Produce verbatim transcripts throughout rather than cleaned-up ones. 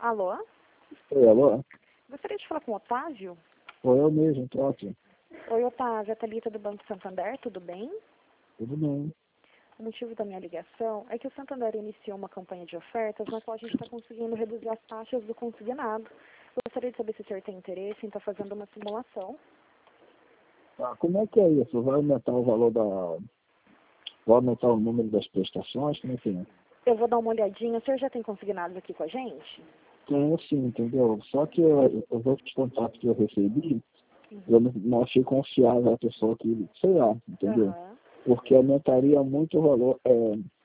Alô? Oi, alô? Gostaria de falar com o Otávio? Foi eu mesmo, tô aqui. Oi, Otávio, é a Thalita do Banco Santander, tudo bem? Tudo bem. O motivo da minha ligação é que o Santander iniciou uma campanha de ofertas na qual a gente está conseguindo reduzir as taxas do consignado. Gostaria de saber se o senhor tem interesse em estar fazendo uma simulação. Ah, como é que é isso? Vai aumentar o valor da... Vai aumentar o número das prestações? Como é que é? Eu vou dar uma olhadinha. O senhor já tem consignados aqui com a gente? Tem sim, entendeu? Só que eu, os outros contatos que eu recebi, Uhum. eu não, não achei confiável a pessoa que, sei lá, entendeu? Aham. Porque aumentaria muito o valor, é,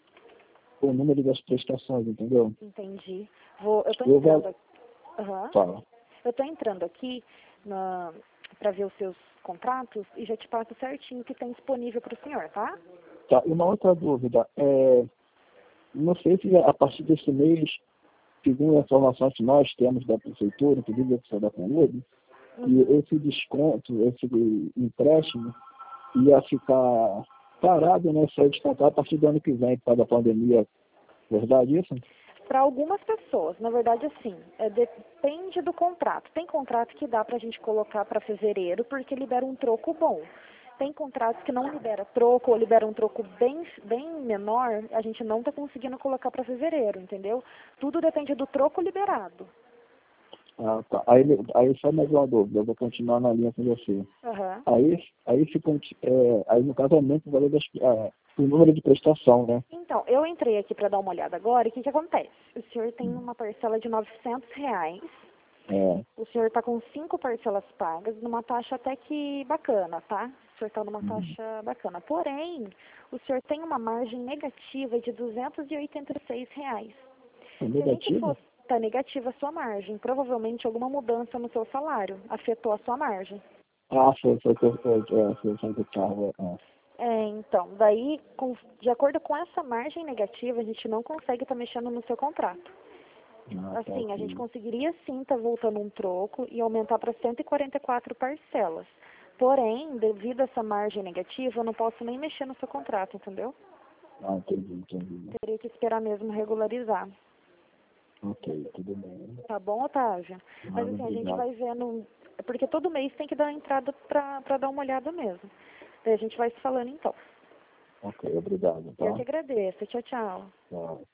o número das prestações, entendeu? Entendi. Vou, eu tô Eu entrando vou... aqui. Aham. Fala. Eu tô entrando aqui para ver os seus contratos e já te passo certinho o que tem disponível para o senhor, tá? Tá, e uma outra dúvida, é... Não sei se a partir desse mês, segundo a informação que nós temos da prefeitura, inclusive a da Conube, e Uhum. esse desconto, esse empréstimo, ia ficar parado, né, só descontar a partir do ano que vem, por causa da pandemia. Verdade isso? Para algumas pessoas, na verdade, assim, é, depende do contrato. Tem contrato que dá para a gente colocar para fevereiro porque libera um troco bom. Tem contratos que não libera troco ou libera um troco bem, bem menor, a gente não está conseguindo colocar para fevereiro, entendeu? Tudo depende do troco liberado. Ah, tá. Aí, aí só mais uma dúvida, eu vou continuar na linha com você. Aham. Aí, aí, fica, é, aí no caso aumenta o valor das, ah, o número de prestação, né? Então, eu entrei aqui para dar uma olhada agora e o que, que acontece? O senhor tem uma parcela de novecentos reais. É. O senhor está com cinco parcelas pagas, numa taxa até que bacana, tá? O senhor está numa Uhum. taxa bacana. Porém, o senhor tem uma margem negativa de duzentos e oitenta e seis reais. É Se a gente negativo? fosse, tá negativa a sua margem, provavelmente alguma mudança no seu salário afetou a sua margem. Ah, foi, foi, foi, foi, foi, foi, foi do carro, é. É, então, daí, com, de acordo com essa margem negativa, a gente não consegue estar mexendo no seu contrato. Ah, tá Assim, a gente aqui. conseguiria sim estar voltando um troco e aumentar para cento e quarenta e quatro parcelas. Porém, devido a essa margem negativa, eu não posso nem mexer no seu contrato, entendeu? Ah, entendi, entendi. Teria que esperar mesmo regularizar. Ok, tudo bem. Tá bom, Otávio? Ah, Mas assim, a gente obrigado. vai vendo... é porque todo mês tem que dar entrada para dar uma olhada mesmo. Daí a gente vai se falando então. Ok, obrigado, Eu tá? que agradeço. Tchau, tchau. Tchau.